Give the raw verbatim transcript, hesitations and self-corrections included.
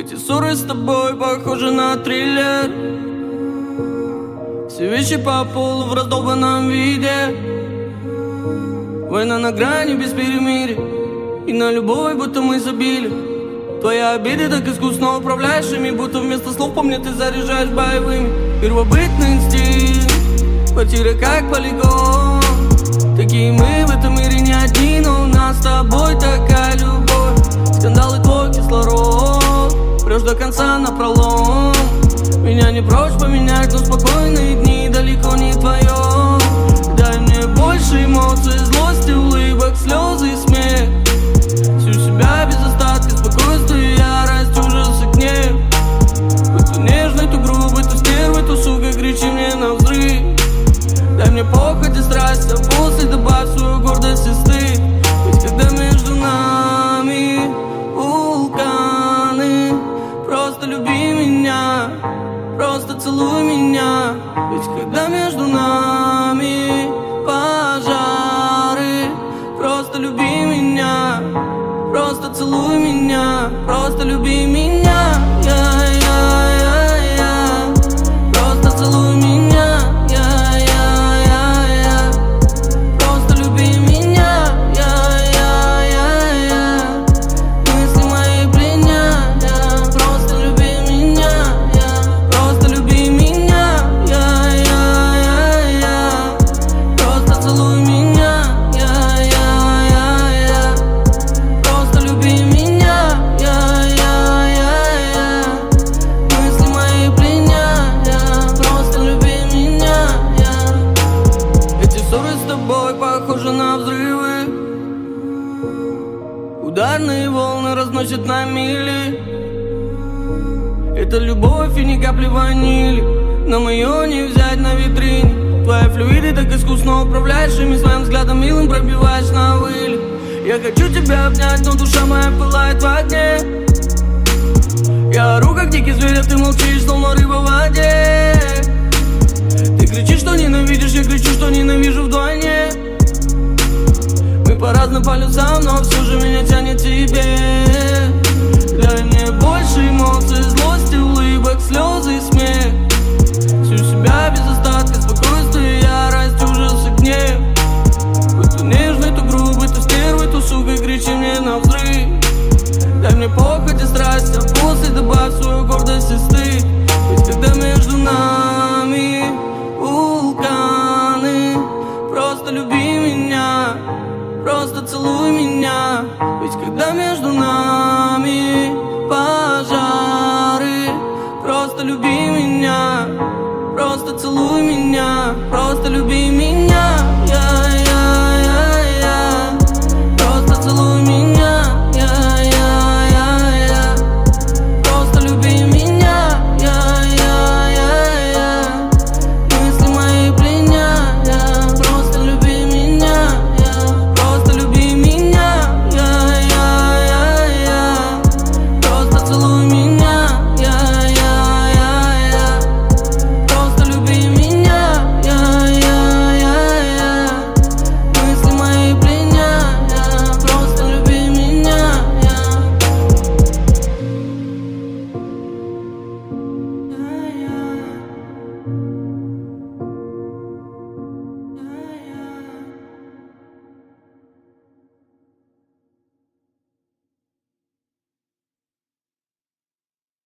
Эти ссоры с тобой похожи на триллер. Все вещи по полу в раздолбанном виде. Война на грани без перемирия, и на любовь будто мы забили. Твои обиды так искусно управляешь ими, будто вместо слов по мне ты заряжаешь боевыми. Первобытный инстинкт, потеря как полигон. Такие мы в этом мире не одни, но у нас с тобой такая любовь. Скандалы твой кислород, прешь до конца напролом. Меня не прочь поменять, но спокойные дни далеко не твое. Дай мне больше эмоций, злости, улыбок, слезы и смех. Всю себя без остатка, спокойствие, ярость, ужас и гнев. Будь то нежный, то грубый, то стервый, то сука, кричи мне навзрыв. Дай мне похоть и страсть, а после добавь свою гордость и стыд. Ведь когда между нами вулканы, просто люби меня, просто целуй меня. Ведь когда между нами пожары, просто люби меня, просто целуй меня, просто люби меня. Я, я, я, я. Просто целуй меня. Я, я, я, я. Просто люби меня. Я, я, я, я. Мысли мои пленяют. Просто люби меня. Я. Просто люби меня. Я, я, я, я. Просто целуй меня. Я, я, я, я. Просто люби меня. Я, я, я, я. Мысли мои пленяют. Просто люби меня. Я. Эти ссоры с тобой похожи на взрывы. Ударные волны разносят на мили. Это любовь и ни капли ванили. Нам ее не взять на витрине. Твои флюиды так искусно управляешь ими, своим взглядом милым пробиваешь на вылет. Я хочу тебя обнять, но душа моя пылает в огне. Я ору как дикий зверь, а ты молчишь, словно рыба в воде. Ты кричишь, что ненавидишь, я кричу, что ненавижу вдвойне. Мы по разным полюсам, но все же меня тянет к тебе. Дай мне больше эмоций, злости, улыбок, слезы и смех. Всю себя без остатка, спокойствие, ярость, ужас и гнев. Будь то нежный, то грубый, то стервый, то сука, кричи мне навзрыв. Дай мне похоть и страсть, а после добавь свою гордость и стыд. Ведь когда между нами вулканы, просто люби меня, просто целуй меня. Ведь когда между нами пожары, просто люби меня, просто целуй меня.